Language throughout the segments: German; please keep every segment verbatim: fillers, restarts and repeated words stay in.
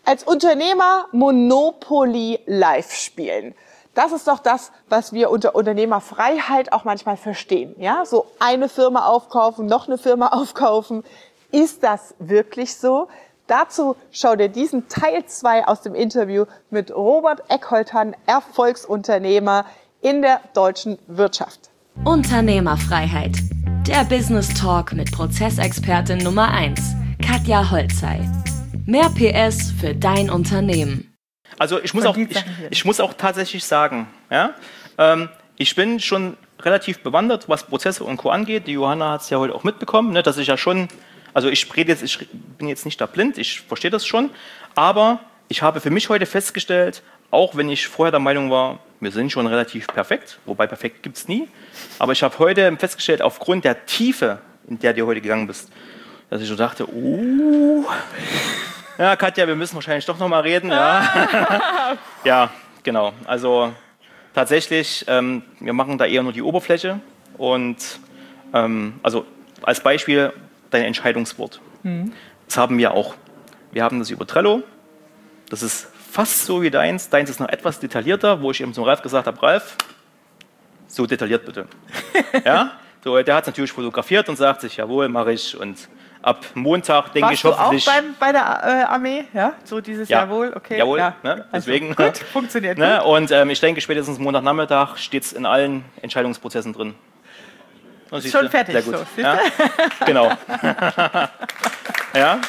als Unternehmer Monopoly live spielen. Das ist doch das, was wir unter Unternehmerfreiheit auch manchmal verstehen. Ja, so eine Firma aufkaufen, noch eine Firma aufkaufen. Ist das wirklich so? Dazu schau dir diesen Teil zwei aus dem Interview mit Robert Eckholt an, Erfolgsunternehmer in der deutschen Wirtschaft. Unternehmerfreiheit. Der Business Talk mit Prozessexpertin Nummer eins, Katja Holzei. Mehr P S für dein Unternehmen. Also ich muss, auch, ich, ich muss auch tatsächlich sagen, ja, ähm, ich bin schon relativ bewandert, was Prozesse und Co. angeht. Die Johanna hat es ja heute auch mitbekommen, ne, dass ich ja schon, also ich rede jetzt, ich bin jetzt nicht da blind, ich verstehe das schon, aber ich habe für mich heute festgestellt, auch wenn ich vorher der Meinung war, wir sind schon relativ perfekt, wobei perfekt gibt es nie, aber ich habe heute festgestellt, aufgrund der Tiefe, in der du heute gegangen bist, dass ich so dachte, uh, ja, Katja, wir müssen wahrscheinlich doch noch mal reden. Ja, ja, genau. Also tatsächlich, ähm, wir machen da eher nur die Oberfläche. Und ähm, also als Beispiel dein Entscheidungswort. Mhm. Das haben wir auch. Wir haben das über Trello. Das ist fast so wie deins. Deins ist noch etwas detaillierter, wo ich eben zum Ralf gesagt habe, Ralf, so detailliert bitte. Ja? So, der hat es natürlich fotografiert und sagt sich, jawohl, mache ich. Und ab Montag denke ich hoffentlich. Warst du auch beim, bei der äh, Armee? Ja, so dieses ja. Jawohl, okay. Jawohl, ja. ne? Deswegen. Also, gut, funktioniert ne? gut. Und ähm, ich denke, spätestens Montagnachmittag steht es in allen Entscheidungsprozessen drin. Und ist schon fertig. Sehr gut. So, ja? Genau. Ja.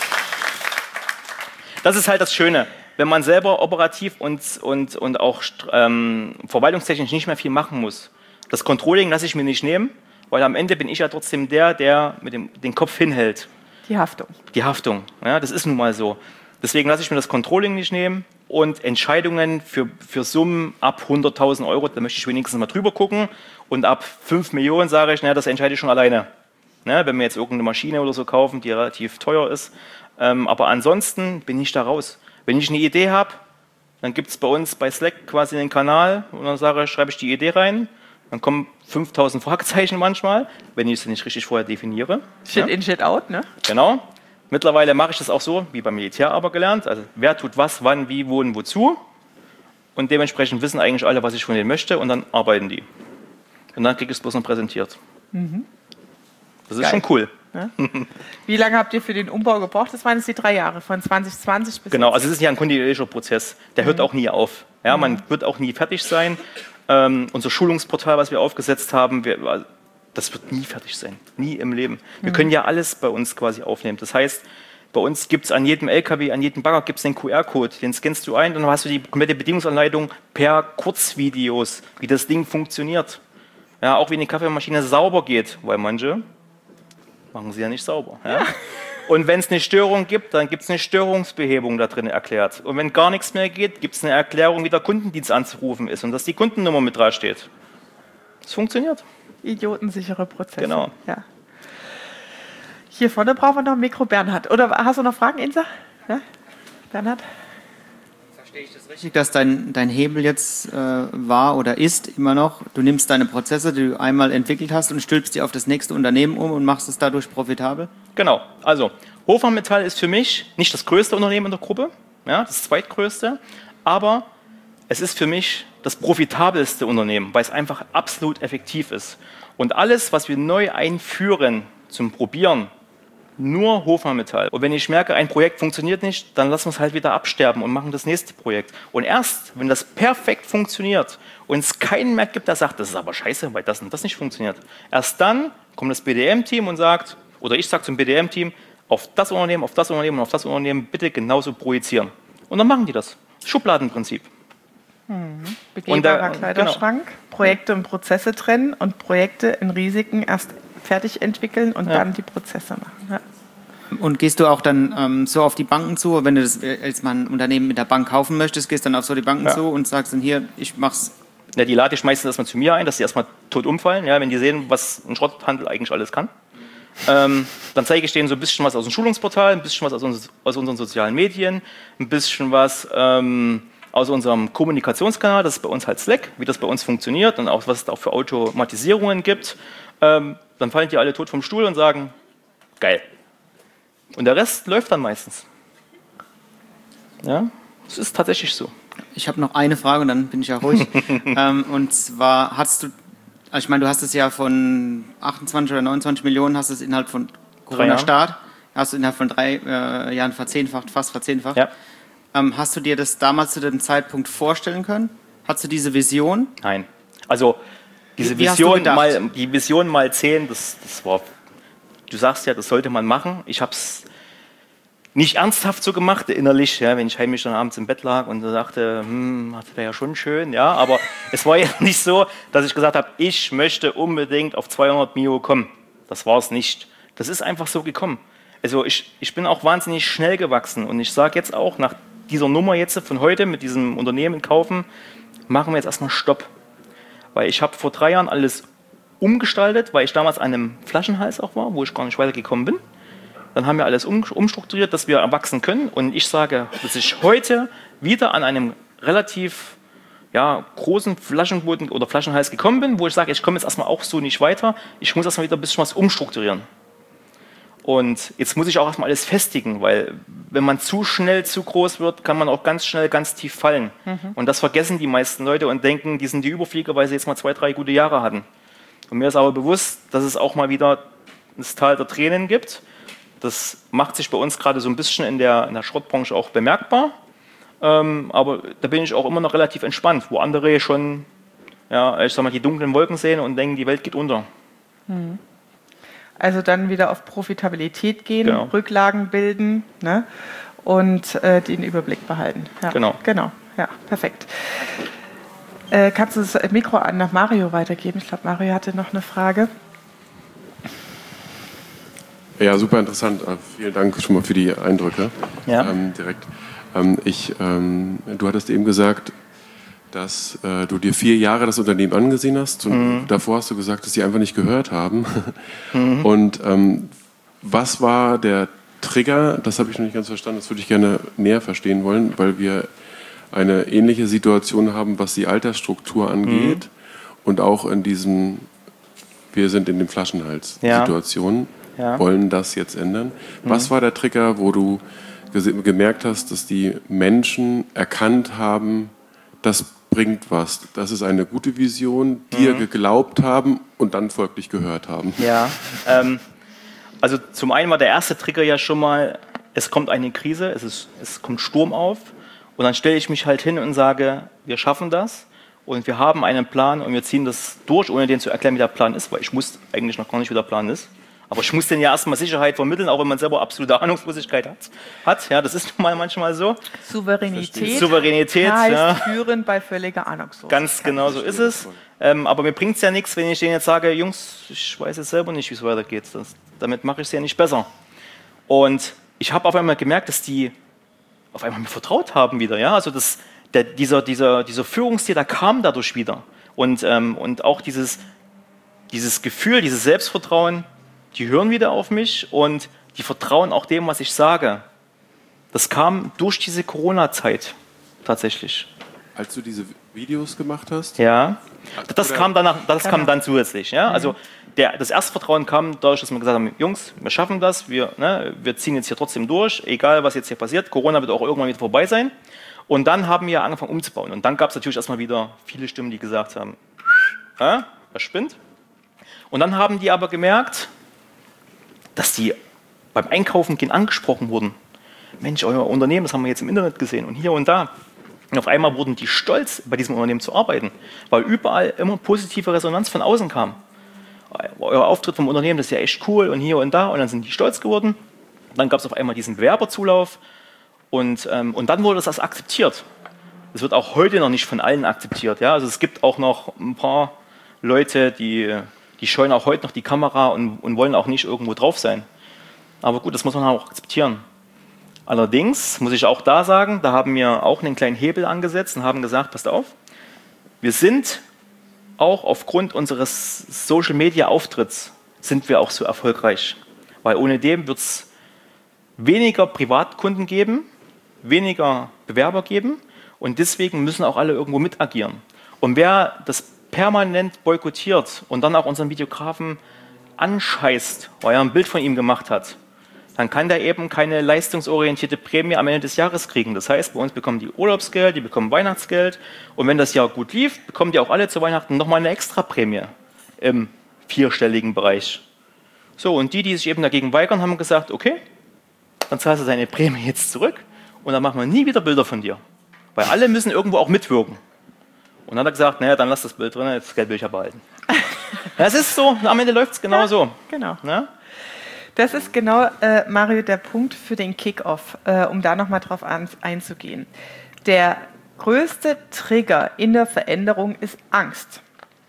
Das ist halt das Schöne. Wenn man selber operativ und, und, und auch ähm, verwaltungstechnisch nicht mehr viel machen muss. Das Controlling lasse ich mir nicht nehmen. Weil am Ende bin ich ja trotzdem der, der mit dem den Kopf hinhält. Die Haftung. Die Haftung, ja, das ist nun mal so. Deswegen lasse ich mir das Controlling nicht nehmen und Entscheidungen für, für Summen ab hunderttausend Euro, da möchte ich wenigstens mal drüber gucken. Und ab fünf Millionen sage ich, na, das entscheide ich schon alleine. Ne, wenn wir jetzt irgendeine Maschine oder so kaufen, die relativ teuer ist. Ähm, aber ansonsten bin ich da raus. Wenn ich eine Idee habe, dann gibt es bei uns bei Slack quasi einen Kanal und dann sage ich, schreibe ich die Idee rein. Dann kommen fünftausend Fragezeichen manchmal, wenn ich sie nicht richtig vorher definiere. Shit ja. in, shit out, ne? Genau. Mittlerweile mache ich das auch so, wie beim Militär aber gelernt. Also wer tut was, wann, wie, wo und wozu. Und dementsprechend wissen eigentlich alle, was ich von denen möchte und dann arbeiten die. Und dann kriege ich es bloß noch präsentiert. Mhm. Das ist Geil. Schon cool. Ja. Wie lange habt ihr für den Umbau gebraucht? Das waren jetzt die drei Jahre, von zwanzig zwanzig bis Genau, also es ist ja ein kontinuierlicher Prozess. Der mhm. hört auch nie auf. Ja, man mhm. wird auch nie fertig sein. Ähm, unser Schulungsportal, was wir aufgesetzt haben, wir, das wird nie fertig sein. Nie im Leben. Wir mhm. können ja alles bei uns quasi aufnehmen. Das heißt, bei uns gibt es an jedem L K W, an jedem Bagger gibt es den Q R-Code. Den scannst du ein und dann hast du die komplette Bedienungsanleitung per Kurzvideos, wie das Ding funktioniert. Ja, auch wie eine Kaffeemaschine sauber geht, weil manche machen sie ja nicht sauber. Ja? Ja. Und wenn es eine Störung gibt, dann gibt es eine Störungsbehebung da drin erklärt. Und wenn gar nichts mehr geht, gibt es eine Erklärung, wie der Kundendienst anzurufen ist und dass die Kundennummer mit dran steht. Das funktioniert. Idiotensichere Prozesse. Genau. Ja. Hier vorne brauchen wir noch ein Mikro, Bernhard. Oder hast du noch Fragen, Insa? Ja? Bernhard? Verstehe ich das richtig, dass dein, dein Hebel jetzt äh, war oder ist immer noch, du nimmst deine Prozesse, die du einmal entwickelt hast und stülpst die auf das nächste Unternehmen um und machst es dadurch profitabel? Genau, also Hofmann Metall ist für mich nicht das größte Unternehmen in der Gruppe, ja, das zweitgrößte, aber es ist für mich das profitabelste Unternehmen, weil es einfach absolut effektiv ist. Und alles, was wir neu einführen zum Probieren, nur Hofmann Metall. Und wenn ich merke, ein Projekt funktioniert nicht, dann lassen wir es halt wieder absterben und machen das nächste Projekt. Und erst, wenn das perfekt funktioniert und es keinen mehr gibt, der sagt, das ist aber scheiße, weil das und das nicht funktioniert, erst dann kommt das B D M-Team und sagt, oder ich sage zum B D M-Team, auf das Unternehmen, auf das Unternehmen und auf das Unternehmen bitte genauso projizieren. Und dann machen die das. Schubladenprinzip. Hm. Begehbarer Kleiderschrank, genau. Projekte und Prozesse trennen und Projekte in Risiken erst fertig entwickeln und ja. dann die Prozesse machen. Ja. Und gehst du auch dann ähm, so auf die Banken zu, wenn du das als mal ein Unternehmen mit der Bank kaufen möchtest, gehst dann auf so die Banken ja. zu und sagst dann hier, ich mach's. Ja, die lade ich meistens erstmal zu mir ein, dass sie erstmal tot umfallen, ja, wenn die sehen, was ein Schrotthandel eigentlich alles kann. Ähm, dann zeige ich denen so ein bisschen was aus dem Schulungsportal, ein bisschen was aus, uns, aus unseren sozialen Medien, ein bisschen was ähm, aus unserem Kommunikationskanal, das ist bei uns halt Slack, wie das bei uns funktioniert und auch was es da auch für Automatisierungen gibt. Ähm, dann fallen die alle tot vom Stuhl und sagen, geil. Und der Rest läuft dann meistens. Ja, das ist tatsächlich so. Ich habe noch eine Frage und dann bin ich ja ruhig. ähm, und zwar hast du, also ich meine, du hast es ja von achtundzwanzig oder neunundzwanzig Millionen, hast es innerhalb von Corona-Start, hast du innerhalb von drei äh, Jahren verzehnfacht, fast verzehnfacht. Ja. Ähm, hast du dir das damals zu dem Zeitpunkt vorstellen können? Hast du diese Vision? Nein. Also diese Wie- wie hast du Vision gedacht? mal, die Vision mal zehn, das, das war, du sagst ja, das sollte man machen. Ich habe es nicht ernsthaft so gemacht, innerlich, ja, wenn ich heimlich dann abends im Bett lag und so dachte, hm, das wäre ja schon schön, ja, aber es war ja nicht so, dass ich gesagt habe, ich möchte unbedingt auf zweihundert Mio kommen. Das war es nicht. Das ist einfach so gekommen. Also ich, ich bin auch wahnsinnig schnell gewachsen und ich sage jetzt auch, nach dieser Nummer jetzt von heute mit diesem Unternehmen kaufen, machen wir jetzt erstmal Stopp. Weil ich habe vor drei Jahren alles umgestaltet, weil ich damals an einem Flaschenhals auch war, wo ich gar nicht weitergekommen bin. Dann haben wir alles um, umstrukturiert, dass wir erwachsen können. Und ich sage, dass ich heute wieder an einem relativ ja, großen Flaschenboden oder Flaschenhals gekommen bin, wo ich sage, ich komme jetzt erstmal auch so nicht weiter. Ich muss erstmal wieder ein bisschen was umstrukturieren. Und jetzt muss ich auch erstmal alles festigen, weil wenn man zu schnell zu groß wird, kann man auch ganz schnell ganz tief fallen. Mhm. Und das vergessen die meisten Leute und denken, die sind die Überflieger, weil sie jetzt mal zwei, drei gute Jahre hatten. Und mir ist aber bewusst, dass es auch mal wieder das Tal der Tränen gibt. Das macht sich bei uns gerade so ein bisschen in der, in der Schrottbranche auch bemerkbar. Ähm, aber da bin ich auch immer noch relativ entspannt, wo andere schon, ja, ich sag mal, die dunklen Wolken sehen und denken, die Welt geht unter. Mhm. Also dann wieder auf Profitabilität gehen, Genau. Rücklagen bilden, ne? Und äh, den Überblick behalten. Ja, Genau. Genau, ja, perfekt. Äh, kannst du das Mikro an nach Mario weitergeben? Ich glaube, Mario hatte noch eine Frage. Ja, super interessant. Vielen Dank schon mal für die Eindrücke. Ja. Ähm, direkt. Ähm, ich, ähm, du hattest eben gesagt, dass äh, du dir vier Jahre das Unternehmen angesehen hast und mhm. davor hast du gesagt, dass sie einfach nicht gehört haben. Mhm. Und ähm, was war der Trigger? Das habe ich noch nicht ganz verstanden. Das würde ich gerne näher verstehen wollen, weil wir eine ähnliche Situation haben, was die Altersstruktur angeht mhm. und auch in diesem, wir sind in dem Flaschenhals-Situation. Ja. Ja. Wollen das jetzt ändern. Mhm. Was war der Trigger, wo du gemerkt hast, dass die Menschen erkannt haben, das bringt was, das ist eine gute Vision, dir mhm. geglaubt haben und dann folglich gehört haben? Ja, ähm, also zum einen war der erste Trigger ja schon mal, es kommt eine Krise, es, ist, es kommt Sturm auf und dann stelle ich mich halt hin und sage, wir schaffen das und wir haben einen Plan und wir ziehen das durch, ohne den zu erklären, wie der Plan ist, weil ich wusste eigentlich noch gar nicht, wie der Plan ist. Aber ich muss denen ja erstmal Sicherheit vermitteln, auch wenn man selber absolute Ahnungslosigkeit hat. hat. Ja, das ist nun mal manchmal so. Souveränität, Souveränität heißt ja. führen bei völliger Ahnungslosigkeit. Ganz genau so ist es. Ähm, aber mir bringt es ja nichts, wenn ich denen jetzt sage, Jungs, ich weiß jetzt selber nicht, wie es weitergeht. Das, damit mache ich es ja nicht besser. Und ich habe auf einmal gemerkt, dass die auf einmal mir vertraut haben wieder. Ja? Also das, der, dieser, dieser, dieser Führungsstil, der kam dadurch wieder. Und, ähm, und auch dieses, dieses Gefühl, dieses Selbstvertrauen, die hören wieder auf mich und die vertrauen auch dem, was ich sage. Das kam durch diese Corona-Zeit tatsächlich. Als du diese Videos gemacht hast? Ja, das kam, danach, das kam dann zusätzlich. Ja? Also der, das erste Vertrauen kam dadurch, dass wir gesagt haben, Jungs, wir schaffen das, wir, ne, wir ziehen jetzt hier trotzdem durch, egal was jetzt hier passiert. Corona wird auch irgendwann wieder vorbei sein. Und dann haben wir angefangen umzubauen. Und dann gab es natürlich erstmal wieder viele Stimmen, die gesagt haben, äh, was spinnt? Und dann haben die aber gemerkt, dass die beim Einkaufen gehen angesprochen wurden. Mensch, euer Unternehmen, das haben wir jetzt im Internet gesehen und hier und da. Und auf einmal wurden die stolz, bei diesem Unternehmen zu arbeiten, weil überall immer positive Resonanz von außen kam. Euer Auftritt vom Unternehmen, das ist ja echt cool und hier und da. Und dann sind die stolz geworden. Dann gab es auf einmal diesen Bewerberzulauf und, ähm, und dann wurde das akzeptiert. Das wird auch heute noch nicht von allen akzeptiert. Ja? Also es gibt auch noch ein paar Leute, die... Die scheuen auch heute noch die Kamera und, und wollen auch nicht irgendwo drauf sein. Aber gut, das muss man auch akzeptieren. Allerdings muss ich auch da sagen, da haben wir auch einen kleinen Hebel angesetzt und haben gesagt, passt auf, wir sind auch aufgrund unseres Social-Media-Auftritts sind wir auch so erfolgreich. Weil ohne dem wird es weniger Privatkunden geben, weniger Bewerber geben und deswegen müssen auch alle irgendwo mit agieren. Und wer das permanent boykottiert und dann auch unseren Videografen anscheißt, weil er ein Bild von ihm gemacht hat, dann kann der eben keine leistungsorientierte Prämie am Ende des Jahres kriegen. Das heißt, bei uns bekommen die Urlaubsgeld, die bekommen Weihnachtsgeld und wenn das Jahr gut lief, bekommen die auch alle zu Weihnachten nochmal eine Extraprämie im vierstelligen Bereich. So, und die, die sich eben dagegen weigern, haben gesagt, okay, dann zahlst du deine Prämie jetzt zurück und dann machen wir nie wieder Bilder von dir. Weil alle müssen irgendwo auch mitwirken. Und dann hat er gesagt, naja, dann lass das Bild drin, das Geld will ich ja behalten. Das ist so, am Ende läuft es genau ja, so. Genau. Ja? Das ist genau, äh, Mario, der Punkt für den Kick-Off, äh, um da nochmal drauf an, einzugehen. Der größte Trigger in der Veränderung ist Angst.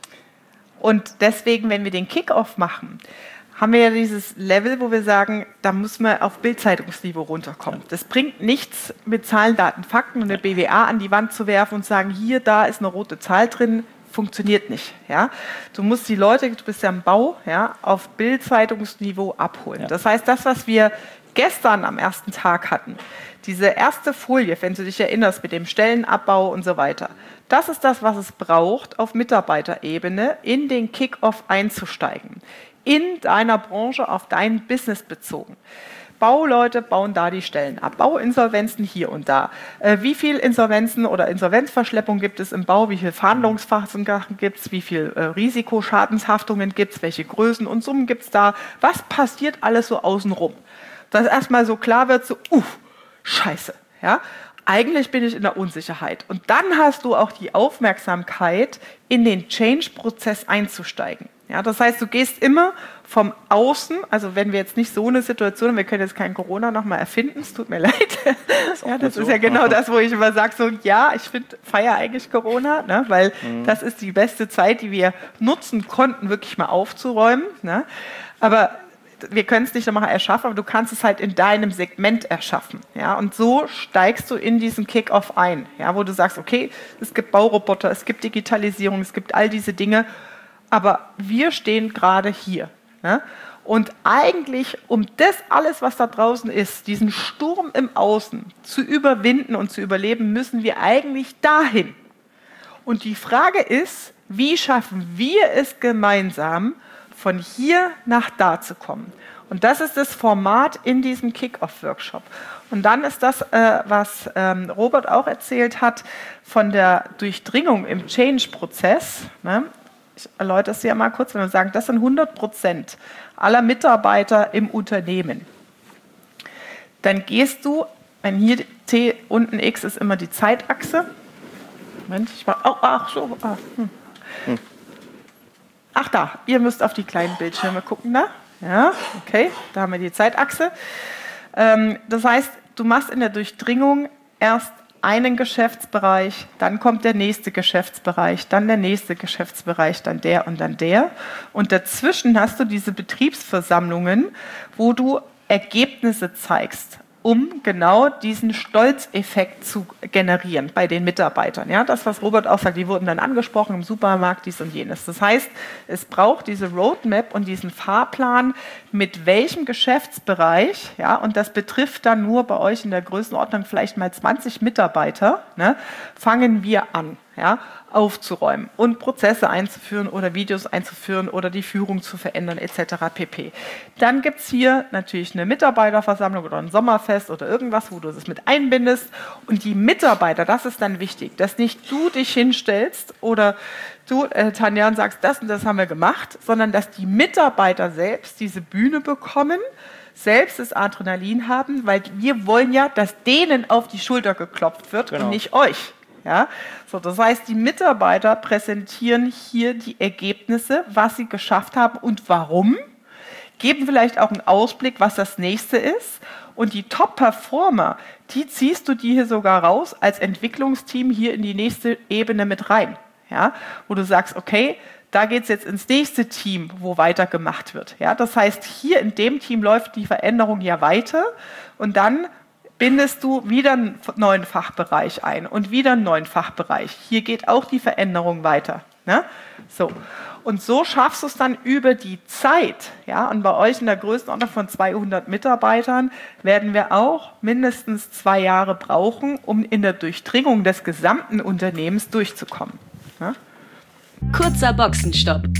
Und deswegen, wenn wir den Kick-Off machen, haben wir ja dieses Level, wo wir sagen, da muss man auf Bild-Zeitungsniveau runterkommen. Das bringt nichts, mit Zahlen, Daten, Fakten und eine B W A an die Wand zu werfen und sagen, hier, da ist eine rote Zahl drin, funktioniert nicht. Ja? Du musst die Leute, du bist ja im Bau, ja, auf Bild-Zeitungsniveau abholen. Ja. Das heißt, das, was wir gestern am ersten Tag hatten, diese erste Folie, wenn du dich erinnerst, mit dem Stellenabbau und so weiter, das ist das, was es braucht, auf Mitarbeiterebene in den Kick-Off einzusteigen. In deiner Branche, auf dein Business bezogen. Bauleute bauen da die Stellen ab. Bauinsolvenzen hier und da. Äh, wie viel Insolvenzen oder Insolvenzverschleppung gibt es im Bau? Wie viele Verhandlungsphasen gibt es? Wie viele äh, Risikoschadenshaftungen gibt es? Welche Größen und Summen gibt es da? Was passiert alles so außenrum? Dass erstmal so klar wird, so, uh, scheiße. Ja? Eigentlich bin ich in der Unsicherheit. Und dann hast du auch die Aufmerksamkeit, in den Change-Prozess einzusteigen. Ja, das heißt, du gehst immer vom Außen, also wenn wir jetzt nicht so eine Situation haben, wir können jetzt kein Corona nochmal erfinden, es tut mir leid. Das, ja, das ist ja genau das, wo ich immer sage, so ja, ich finde, feier eigentlich Corona, ne, weil mhm. das ist die beste Zeit, die wir nutzen konnten, wirklich mal aufzuräumen. Ne. Aber wir können es nicht nochmal erschaffen, aber du kannst es halt in deinem Segment erschaffen. Ja? Und so steigst du in diesen Kick-Off ein, ja? Wo du sagst, okay, es gibt Bauroboter, es gibt Digitalisierung, es gibt all diese Dinge, aber wir stehen gerade hier. Ja? Und eigentlich, um das alles, was da draußen ist, diesen Sturm im Außen zu überwinden und zu überleben, müssen wir eigentlich dahin. Und die Frage ist, wie schaffen wir es gemeinsam, von hier nach da zu kommen. Und das ist das Format in diesem Kick-Off-Workshop. Und dann ist das, äh, was ähm, Robert auch erzählt hat, von der Durchdringung im Change-Prozess. Ne? Ich erläutere es ja mal kurz, wenn wir sagen, das sind hundert Prozent aller Mitarbeiter im Unternehmen. Dann gehst du, wenn hier T unten X ist immer die Zeitachse. Moment, ich war, oh, ach so, ah, hm. Hm. Ach da, ihr müsst auf die kleinen Bildschirme gucken, da. Ja, okay, da haben wir die Zeitachse. Ähm, das heißt, du machst in der Durchdringung erst einen Geschäftsbereich, dann kommt der nächste Geschäftsbereich, dann der nächste Geschäftsbereich, dann der und dann der. Und dazwischen hast du diese Betriebsversammlungen, wo du Ergebnisse zeigst, um genau diesen Stolzeffekt zu generieren bei den Mitarbeitern. Ja, das, was Robert auch sagt, die wurden dann angesprochen im Supermarkt, dies und jenes. Das heißt, es braucht diese Roadmap und diesen Fahrplan, mit welchem Geschäftsbereich, ja, und das betrifft dann nur bei euch in der Größenordnung vielleicht mal zwanzig Mitarbeiter, ne, fangen wir an, ja, aufzuräumen und Prozesse einzuführen oder Videos einzuführen oder die Führung zu verändern et cetera pp. Dann gibt es hier natürlich eine Mitarbeiterversammlung oder ein Sommerfest oder irgendwas, wo du das mit einbindest. Und die Mitarbeiter, das ist dann wichtig, dass nicht du dich hinstellst oder du, äh, Tanja, sagst, das und das haben wir gemacht, sondern dass die Mitarbeiter selbst diese Bühne bekommen, selbst das Adrenalin haben, weil wir wollen ja, dass denen auf die Schulter geklopft wird, genau, und nicht euch. Ja, so, das heißt, die Mitarbeiter präsentieren hier die Ergebnisse, was sie geschafft haben und warum, geben vielleicht auch einen Ausblick, was das nächste ist. Und die Top-Performer, die ziehst du dir hier sogar raus als Entwicklungsteam hier in die nächste Ebene mit rein. Ja, wo du sagst, okay, da geht es jetzt ins nächste Team, wo weitergemacht wird. Ja, das heißt, hier in dem Team läuft die Veränderung ja weiter und dann bindest du wieder einen neuen Fachbereich ein und wieder einen neuen Fachbereich. Hier geht auch die Veränderung weiter. Ne? So. Und so schaffst du es dann über die Zeit. Ja? Und bei euch in der Größenordnung von zweihundert Mitarbeitern werden wir auch mindestens zwei Jahre brauchen, um in der Durchdringung des gesamten Unternehmens durchzukommen. Ne? Kurzer Boxenstopp.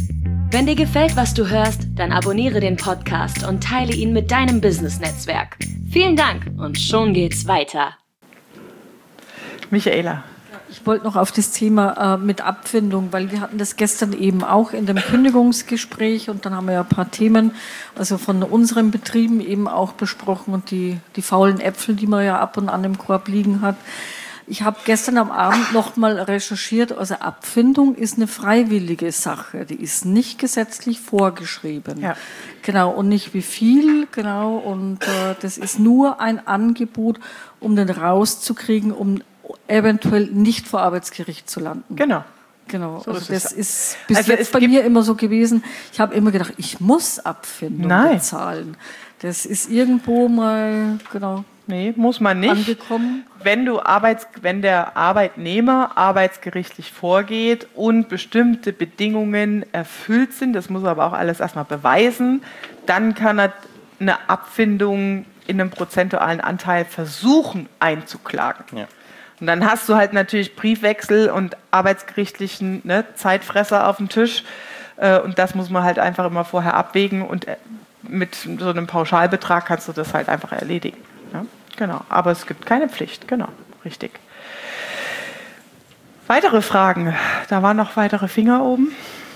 Wenn dir gefällt, was du hörst, dann abonniere den Podcast und teile ihn mit deinem Business-Netzwerk. Vielen Dank und schon geht's weiter. Michaela. Ich wollte noch auf das Thema äh, mit Abfindung, weil wir hatten das gestern eben auch in dem Kündigungsgespräch und dann haben wir ja ein paar Themen, also von unseren Betrieben eben auch besprochen und die, die faulen Äpfel, die man ja ab und an im Korb liegen hat. Ich habe gestern am Abend noch mal recherchiert, also Abfindung ist eine freiwillige Sache, die ist nicht gesetzlich vorgeschrieben. Ja. Genau, und nicht wie viel, genau, und äh, das ist nur ein Angebot, um den rauszukriegen, um eventuell nicht vor Arbeitsgericht zu landen. Genau. Genau, so also ist das ist bis also jetzt bei mir immer so gewesen. Ich habe immer gedacht, ich muss Abfindung Nein. bezahlen. Das ist irgendwo mal, genau. Nee, muss man nicht. Angekommen. Wenn du Arbeits, wenn der Arbeitnehmer arbeitsgerichtlich vorgeht und bestimmte Bedingungen erfüllt sind, das muss er aber auch alles erstmal beweisen, dann kann er eine Abfindung in einem prozentualen Anteil versuchen einzuklagen. Ja. Und dann hast du halt natürlich Briefwechsel und arbeitsgerichtlichen ne, Zeitfresser auf dem Tisch. Äh, und das muss man halt einfach immer vorher abwägen. Und mit so einem Pauschalbetrag kannst du das halt einfach erledigen. Ja? Genau. Aber es gibt keine Pflicht. Genau. Richtig. Weitere Fragen? Da waren noch weitere Finger oben.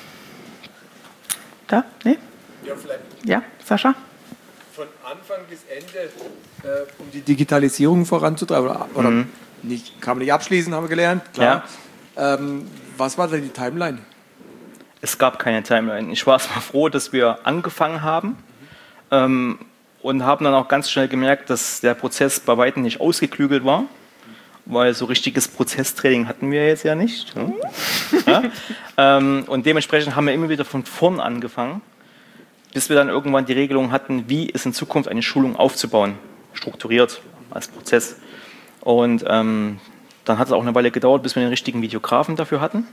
Da? Nee? Ja, vielleicht. Ja, Sascha? Von Anfang bis Ende, äh, um die Digitalisierung voranzutreiben, oder, oder mhm. nicht, kann man nicht abschließen, haben wir gelernt, klar. Ja. Ähm, was war denn die Timeline? Es gab keine Timeline. Ich war erstmal froh, dass wir angefangen haben mhm. ähm, und haben dann auch ganz schnell gemerkt, dass der Prozess bei weitem nicht ausgeklügelt war, weil so richtiges Prozesstraining hatten wir jetzt ja nicht. Mhm. Ja? ähm, und dementsprechend haben wir immer wieder von vorn angefangen, bis wir dann irgendwann die Regelung hatten, wie ist in Zukunft eine Schulung aufzubauen, strukturiert als Prozess. Und ähm, dann hat es auch eine Weile gedauert, bis wir den richtigen Videografen dafür hatten.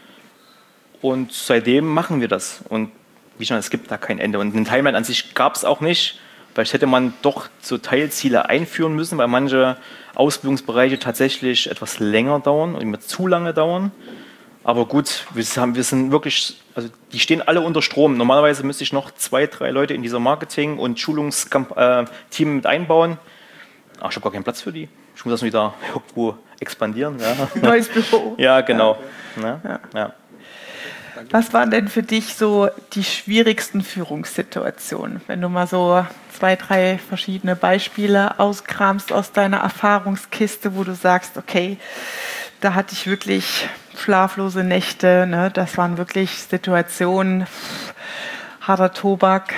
Und seitdem machen wir das. Und wie schon, es gibt da kein Ende. Und eine Timeline an sich gab es auch nicht. Vielleicht hätte man doch so Teilziele einführen müssen, weil manche Ausbildungsbereiche tatsächlich etwas länger dauern und immer zu lange dauern. Aber gut, wir, haben, wir sind wirklich, also die stehen alle unter Strom. Normalerweise müsste ich noch zwei, drei Leute in dieser Marketing- und Schulungsteam äh, mit einbauen. Aber ich habe gar keinen Platz für die. Ich muss das wieder irgendwo expandieren. Ja. Neues Büro. Ja, genau. Ja. Ja. Ja. Was waren denn für dich so die schwierigsten Führungssituationen? Wenn du mal so zwei, drei verschiedene Beispiele auskramst aus deiner Erfahrungskiste, wo du sagst, okay, da hatte ich wirklich schlaflose Nächte, ne? Das waren wirklich Situationen, harter Tobak.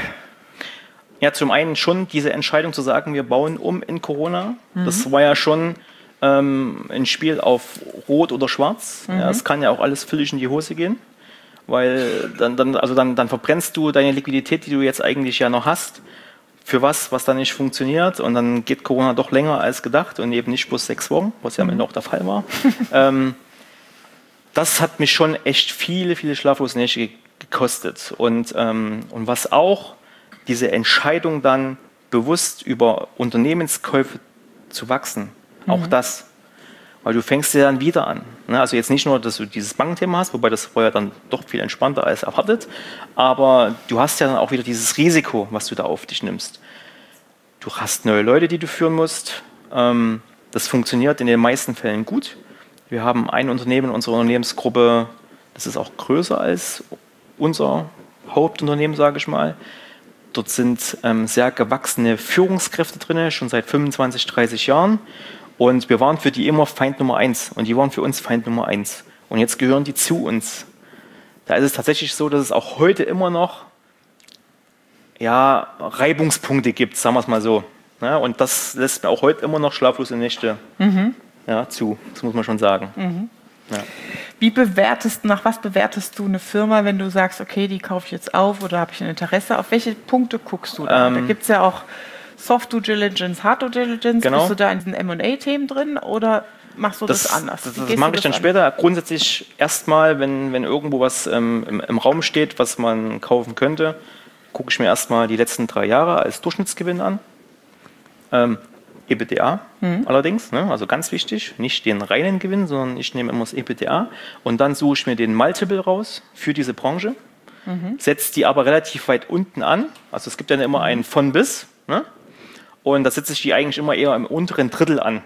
Ja, zum einen schon diese Entscheidung zu sagen, wir bauen um in Corona. Mhm. Das war ja schon ähm, ein Spiel auf Rot oder Schwarz. Mhm. Ja, es kann ja auch alles völlig in die Hose gehen, weil dann, dann, also dann, dann verbrennst du deine Liquidität, die du jetzt eigentlich ja noch hast, für was, was dann nicht funktioniert. Und dann geht Corona doch länger als gedacht und eben nicht bloß sechs Wochen, was ja am Ende auch der Fall war. ähm, das hat mich schon echt viele, viele schlaflose Nächte gekostet. Und, ähm, und was auch diese Entscheidung dann bewusst über Unternehmenskäufe zu wachsen, mhm. auch das. Weil du fängst ja dann wieder an. Ne? Also jetzt nicht nur, dass du dieses Bankenthema hast, wobei das war ja dann doch viel entspannter als erwartet, aber du hast ja dann auch wieder dieses Risiko, was du da auf dich nimmst. Du hast neue Leute, die du führen musst. Ähm, das funktioniert in den meisten Fällen gut. Wir haben ein Unternehmen in unserer Unternehmensgruppe, das ist auch größer als unser Hauptunternehmen, sage ich mal. Dort sind ähm, sehr gewachsene Führungskräfte drin, schon seit fünfundzwanzig, dreißig Jahren. Und wir waren für die immer Feind Nummer eins. Und die waren für uns Feind Nummer eins. Und jetzt gehören die zu uns. Da ist es tatsächlich so, dass es auch heute immer noch ja, Reibungspunkte gibt, sagen wir es mal so. Ja, und das lässt mir auch heute immer noch schlaflose Nächte mhm. ja, zu. Das muss man schon sagen. Mhm. Ja. Wie bewertest, nach was bewertest du eine Firma, wenn du sagst, okay, die kaufe ich jetzt auf oder habe ich ein Interesse? Auf welche Punkte guckst du da? Ähm, da gibt es ja auch Soft Due Diligence, Hard Due Diligence. Genau. Bist du da in diesen M und A-Themen drin oder machst du das, das anders? Das, das mache ich dann an? später. Grundsätzlich erstmal, wenn, wenn irgendwo was ähm, im, im Raum steht, was man kaufen könnte, gucke ich mir erstmal die letzten drei Jahre als Durchschnittsgewinn an. Ähm, E B T A mhm. allerdings, ne? Also ganz wichtig, nicht den reinen Gewinn, sondern ich nehme immer das E B T A und dann suche ich mir den Multiple raus für diese Branche. mhm. setzt die aber relativ weit unten an. Also es gibt dann immer einen von bis. Ne? Und da setze ich die eigentlich immer eher im unteren Drittel an.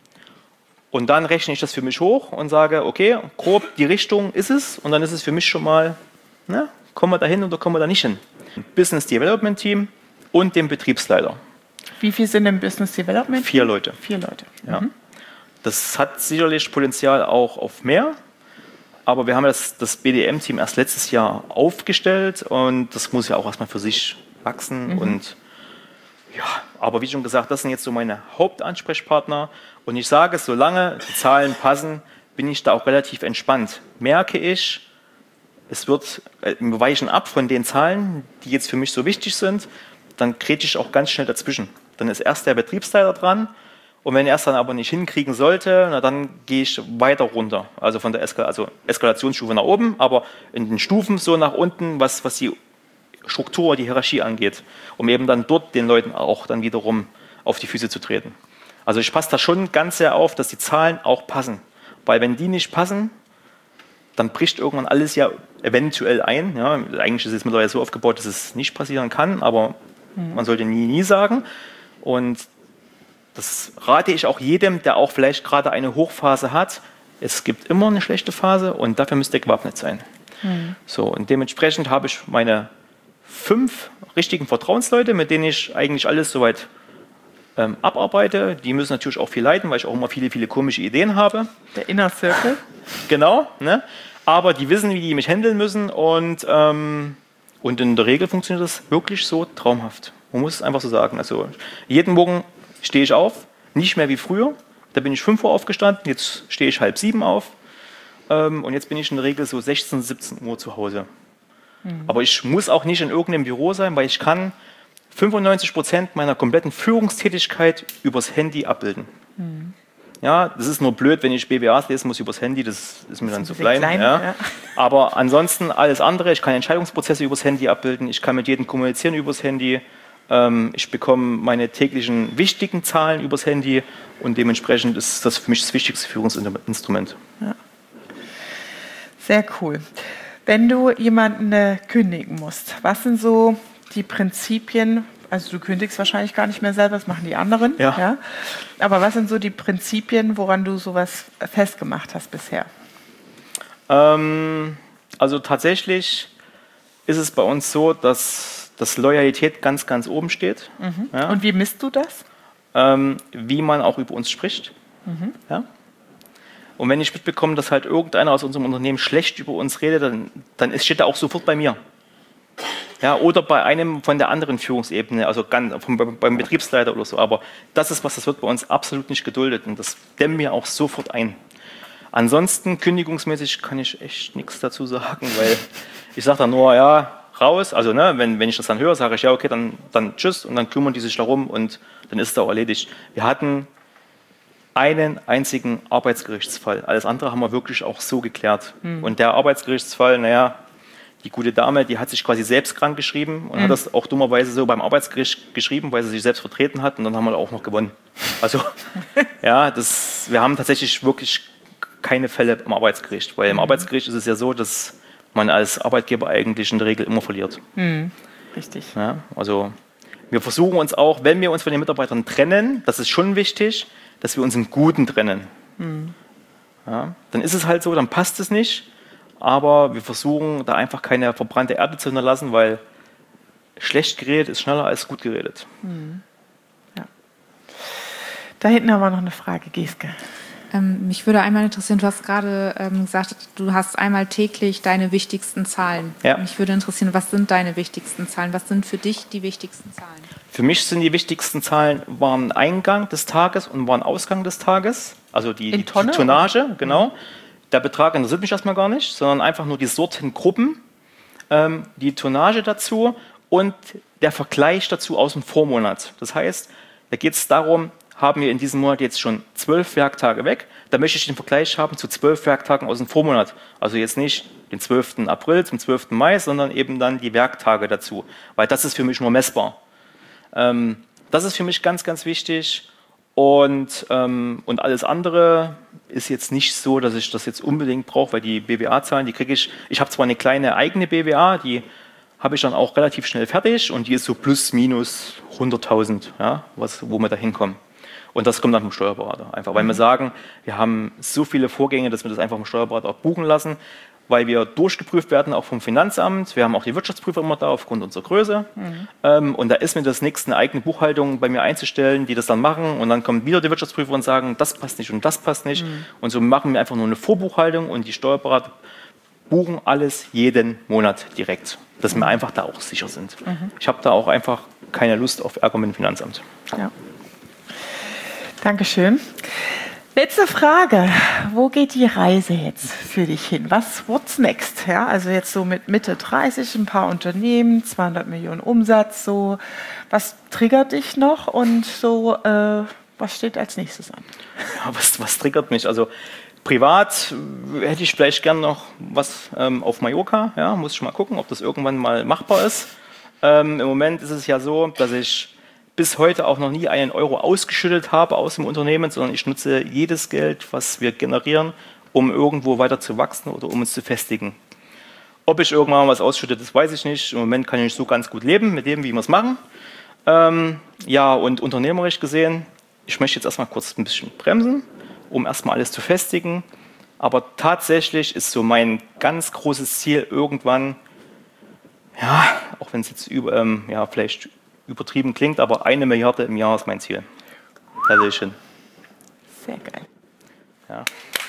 Und dann rechne ich das für mich hoch und sage, okay, grob die Richtung ist es. Und dann ist es für mich schon mal, ne, kommen wir da hin oder kommen wir da nicht hin. Business Development Team und dem Betriebsleiter. Wie viel sind im Business Development? Vier Leute. Vier Leute. Ja. Mhm. Das hat sicherlich Potenzial auch auf mehr. Aber wir haben das, das B D M-Team erst letztes Jahr aufgestellt und das muss ja auch erstmal für sich wachsen. Mhm. Und ja, aber wie schon gesagt, das sind jetzt so meine Hauptansprechpartner. Und ich sage, solange die Zahlen passen, bin ich da auch relativ entspannt. Merke ich, es wird, äh, wir weichen ab von den Zahlen, die jetzt für mich so wichtig sind, dann grätsche ich auch ganz schnell dazwischen. Dann ist erst der Betriebsleiter dran. Und wenn er es dann aber nicht hinkriegen sollte, na, dann gehe ich weiter runter. Also von der Eskal- also Eskalationsstufe nach oben, aber in den Stufen so nach unten, was, was die Struktur, die Hierarchie angeht, um eben dann dort den Leuten auch dann wiederum auf die Füße zu treten. Also ich passe da schon ganz sehr auf, dass die Zahlen auch passen. Weil wenn die nicht passen, dann bricht irgendwann alles ja eventuell ein. Ja, eigentlich ist es mittlerweile so aufgebaut, dass es nicht passieren kann, aber mhm. man sollte nie, nie sagen. Und das rate ich auch jedem, der auch vielleicht gerade eine Hochphase hat. Es gibt immer eine schlechte Phase und dafür müsst ihr gewappnet sein. Mhm. So, und dementsprechend habe ich meine fünf richtigen Vertrauensleute, mit denen ich eigentlich alles soweit ähm, abarbeite. Die müssen natürlich auch viel leiten, weil ich auch immer viele, viele komische Ideen habe. Der Inner Circle. Genau, ne? Aber die wissen, wie die mich handeln müssen und, ähm, und in der Regel funktioniert das wirklich so traumhaft. Man muss es einfach so sagen. Also jeden Morgen stehe ich auf, nicht mehr wie früher. Da bin ich fünf Uhr aufgestanden, jetzt stehe ich halb sieben auf. Ähm, und jetzt bin ich in der Regel so sechzehn, siebzehn Uhr zu Hause. Mhm. Aber ich muss auch nicht in irgendeinem Büro sein, weil ich kann fünfundneunzig Prozent meiner kompletten Führungstätigkeit übers Handy abbilden. Mhm. Ja, das ist nur blöd, wenn ich B W As lesen muss übers Handy, das ist mir das dann zu klein. klein ja. Ja. Aber ansonsten alles andere, ich kann Entscheidungsprozesse übers Handy abbilden, ich kann mit jedem kommunizieren übers Handy, ähm, ich bekomme meine täglichen wichtigen Zahlen übers Handy und dementsprechend ist das für mich das wichtigste Führungsinstrument. Ja. Sehr cool. Wenn du jemanden äh, kündigen musst, was sind so die Prinzipien? Also du kündigst wahrscheinlich gar nicht mehr selber, das machen die anderen. Ja. Ja? Aber was sind so die Prinzipien, woran du sowas festgemacht hast bisher? Ähm, also tatsächlich ist es bei uns so, dass, dass Loyalität ganz, ganz oben steht. Mhm. Ja? Und wie misst du das? Ähm, wie man auch über uns spricht. Mhm. Ja? Und wenn ich mitbekomme, dass halt irgendeiner aus unserem Unternehmen schlecht über uns redet, dann, dann steht er auch sofort bei mir. Ja, oder bei einem von der anderen Führungsebene, also ganz, vom, beim Betriebsleiter oder so. Aber das ist was, das wird bei uns absolut nicht geduldet und das dämmen wir auch sofort ein. Ansonsten, kündigungsmäßig kann ich echt nichts dazu sagen, weil ich sage dann nur, ja, raus. Also ne, wenn, wenn ich das dann höre, sage ich, ja, okay, dann, dann tschüss und dann kümmern die sich darum und dann ist es auch erledigt. Wir hatten einen einzigen Arbeitsgerichtsfall. Alles andere haben wir wirklich auch so geklärt. Mhm. Und der Arbeitsgerichtsfall, naja, die gute Dame, die hat sich quasi selbst krank geschrieben und mhm. hat das auch dummerweise so beim Arbeitsgericht geschrieben, weil sie sich selbst vertreten hat und dann haben wir auch noch gewonnen. Also ja, das, wir haben tatsächlich wirklich keine Fälle im Arbeitsgericht, weil im mhm. Arbeitsgericht ist es ja so, dass man als Arbeitgeber eigentlich in der Regel immer verliert. Mhm. Richtig. Ja, also wir versuchen uns auch, wenn wir uns von den Mitarbeitern trennen, das ist schon wichtig, dass wir uns im Guten trennen. Mhm. Ja, dann ist es halt so, dann passt es nicht. Aber wir versuchen, da einfach keine verbrannte Erde zu hinterlassen, weil schlecht geredet ist schneller als gut geredet. Mhm. Ja. Da hinten haben wir noch eine Frage, Geske. Ähm, mich würde einmal interessieren, du hast gerade ähm, gesagt, du hast einmal täglich deine wichtigsten Zahlen. Ja. Mich würde interessieren, was sind deine wichtigsten Zahlen? Was sind für dich die wichtigsten Zahlen? Für mich sind die wichtigsten Zahlen, waren Eingang des Tages und waren Ausgang des Tages. Also die, die, die Tonnage, genau. Mhm. Der Betrag interessiert mich erstmal gar nicht, sondern einfach nur die Sortengruppen, ähm, die Tonnage dazu und der Vergleich dazu aus dem Vormonat. Das heißt, da geht es darum, haben wir in diesem Monat jetzt schon zwölf Werktage weg, da möchte ich den Vergleich haben zu zwölf Werktagen aus dem Vormonat. Also jetzt nicht den zwölften April zum zwölften Mai, sondern eben dann die Werktage dazu, weil das ist für mich nur messbar. Ähm, das ist für mich ganz, ganz wichtig. Und, ähm, und alles andere ist jetzt nicht so, dass ich das jetzt unbedingt brauche, weil die B W A-Zahlen, die kriege ich, ich habe zwar eine kleine eigene B W A, die habe ich dann auch relativ schnell fertig und die ist so plus minus hunderttausend, ja, was, wo wir da hinkommen. Und das kommt dann vom Steuerberater einfach, weil wir sagen, wir haben so viele Vorgänge, dass wir das einfach vom Steuerberater auch buchen lassen, weil wir durchgeprüft werden, auch vom Finanzamt. Wir haben auch die Wirtschaftsprüfer immer da, aufgrund unserer Größe. Mhm. Ähm, und da ist mir das nichts, eine eigene Buchhaltung bei mir einzustellen, die das dann machen. Und dann kommen wieder die Wirtschaftsprüfer und sagen, das passt nicht und das passt nicht. Mhm. Und so machen wir einfach nur eine Vorbuchhaltung und die Steuerberater buchen alles jeden Monat direkt, dass wir einfach da auch sicher sind. Mhm. Ich habe da auch einfach keine Lust auf Ärger mit dem Finanzamt. Ja. Dankeschön. Letzte Frage. Wo geht die Reise jetzt für dich hin? Was, what's next? Ja, also jetzt so mit Mitte dreißig, ein paar Unternehmen, zweihundert Millionen Umsatz, so. Was triggert dich noch und so, äh, was steht als nächstes an? Ja, was, was triggert mich? Also privat hätte ich vielleicht gern noch was ähm, auf Mallorca. Ja, muss ich mal gucken, ob das irgendwann mal machbar ist. Ähm, im Moment ist es ja so, dass ich bis heute auch noch nie einen Euro ausgeschüttet habe aus dem Unternehmen, sondern ich nutze jedes Geld, was wir generieren, um irgendwo weiter zu wachsen oder um uns zu festigen. Ob ich irgendwann mal was ausschütte, das weiß ich nicht. Im Moment kann ich so ganz gut leben mit dem, wie wir es machen. Ähm, ja, und unternehmerisch gesehen, ich möchte jetzt erstmal kurz ein bisschen bremsen, um erstmal alles zu festigen. Aber tatsächlich ist so mein ganz großes Ziel irgendwann, ja, auch wenn es jetzt über, ähm, ja, vielleicht übertrieben klingt, aber eine Milliarde im Jahr ist mein Ziel. Da sehe ich hin. Sehr geil. Ja.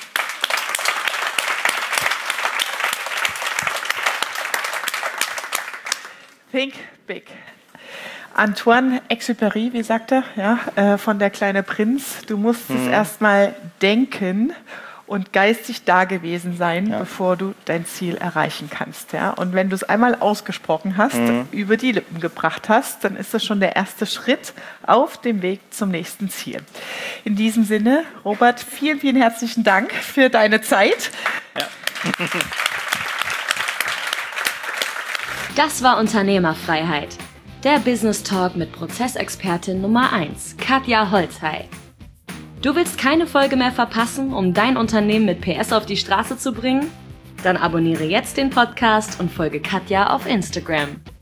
Think big. Antoine Exupéry, wie sagt er, ja, äh, von Der kleine Prinz, du musst hm. es erstmal denken und geistig da gewesen sein, ja. bevor du dein Ziel erreichen kannst. Ja? Und wenn du es einmal ausgesprochen hast, mhm. über die Lippen gebracht hast, dann ist das schon der erste Schritt auf dem Weg zum nächsten Ziel. In diesem Sinne, Robert, vielen, vielen herzlichen Dank für deine Zeit. Ja. Das war Unternehmerfreiheit. Der Business Talk mit Prozessexpertin Nummer eins, Katja Holzhey. Du willst keine Folge mehr verpassen, um dein Unternehmen mit P S auf die Straße zu bringen? Dann abonniere jetzt den Podcast und folge Katja auf Instagram.